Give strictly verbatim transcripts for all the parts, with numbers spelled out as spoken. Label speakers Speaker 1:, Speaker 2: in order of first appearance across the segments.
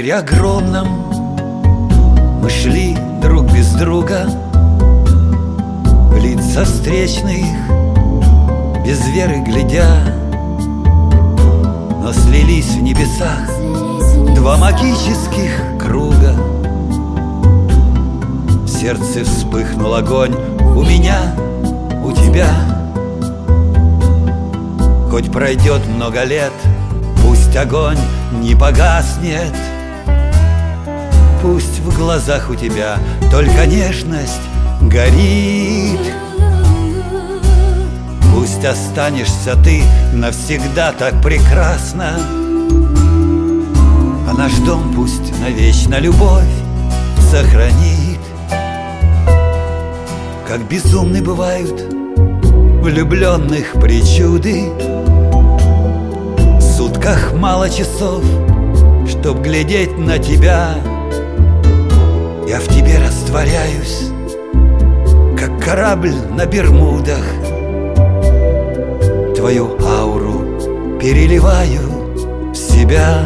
Speaker 1: мире огромном мы шли друг без друга, в лица встречных без веры глядя, но слились в небесах два магических круга. В сердце вспыхнул огонь у меня, у тебя. Хоть пройдет много лет, пусть огонь не погаснет. Пусть в глазах у тебя только нежность горит. Пусть останешься ты навсегда так прекрасна, а наш дом пусть навечно любовь сохранит. Как безумны бывают влюбленных причуды, в сутках мало часов, чтоб глядеть на тебя. Я в тебе растворяюсь, как корабль на Бермудах. Твою ауру переливаю в себя.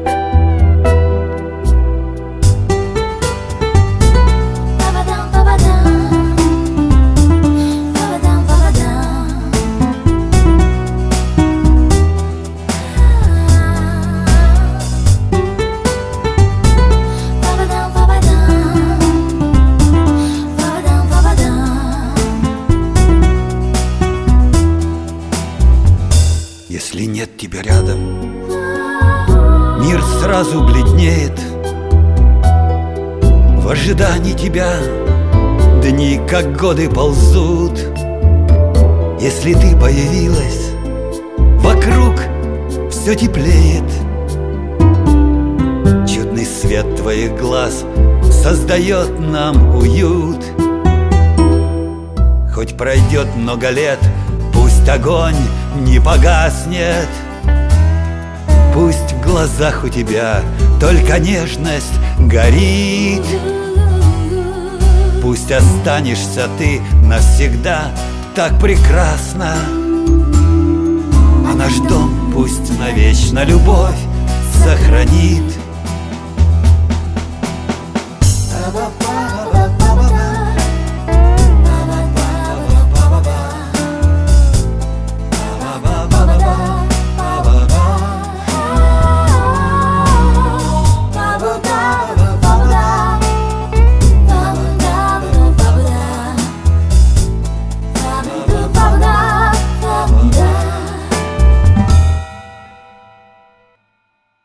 Speaker 1: Если нет тебя рядом, мир сразу бледнеет. В ожидании тебя дни, как годы, ползут. Если ты появилась, вокруг все теплеет. Чудный свет твоих глаз создает нам уют. Хоть пройдет много лет, пусть огонь не погаснет. Пусть в глазах у тебя только нежность горит. Пусть останешься ты навсегда так прекрасна, а наш дом пусть навечно любовь сохранит.